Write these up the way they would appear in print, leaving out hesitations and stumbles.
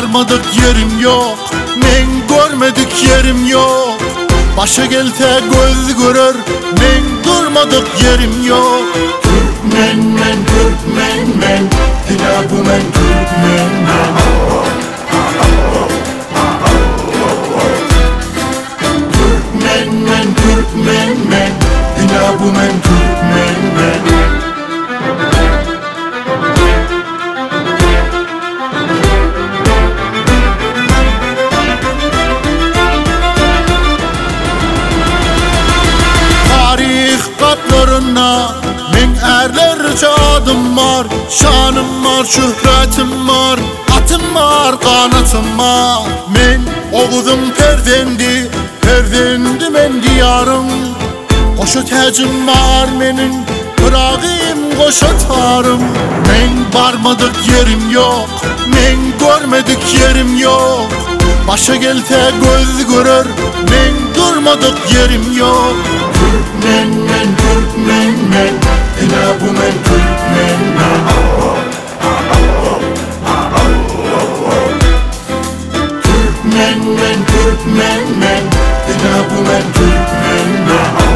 barmadık yerim yok, men görmedik yerim yok. Başa gelte göz görür, men durmadık yerim yok. Türkmen men, Türkmen men, yine bu men Türkmen men. Türkmen men, Türkmen men, yine bu men Türkmen men. Katlarına min erlerce adım var, şanım var, şöhretim var, atım var, kanatım var. Men oğuzum perdendi, perdendi men diyarım. Koşu tecim var menin, bırakayım koşu tarım. Men barmadık yerim yok, men görmedik yerim yok. Başa gelte göz görür, men durmadık yerim yok. Türkmen men, Türkmen men, yine bu men Türkmen men. Türkmen men, Türkmen men, yine bu men Türkmen men.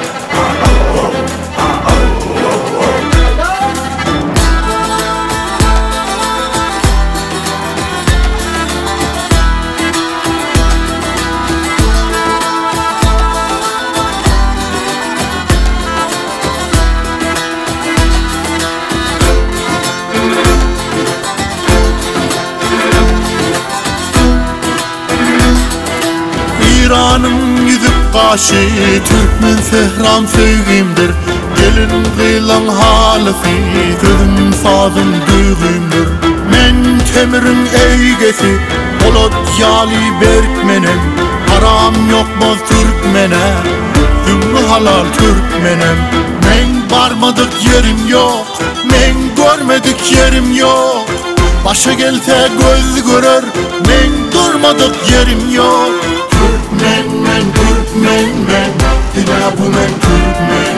İran'ın yüzük kaşı, Türkmen sehram sevgimdir. Gelin kıyılan halifi, gözüm sazım düğümdür. Men temirin eygesi, Polat yali berkmenem. Haram yokmaz Türkmene, zümrü halal Türkmenem. Men barmadık yerim yok, men görmedik yerim yok. Başa gelte göz görür, men durmadık yerim yok. Türkmen men, Türkmen men, yine bu men Türkmen.